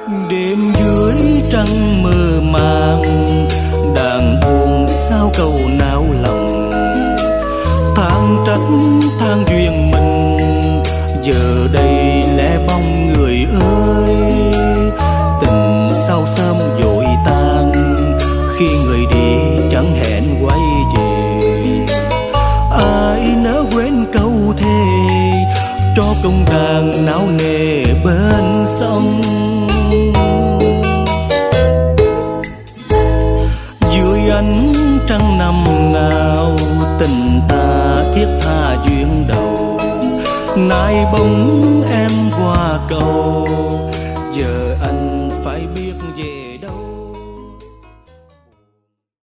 Đêm dưới trăng mơ màng, đàn buồn sao câu nao lòng. Than trách than duyên mình, giờ đây lẻ bóng người ơi. Tình sao sớm vội tan, khi người đi chẳng hẹn quay về. Ai nỡ quên câu thề, cho công đàn não nề bên sông. Dưới ánh trăng năm nào, tình ta thiết tha duyên đầu. Nay bóng em qua cầu,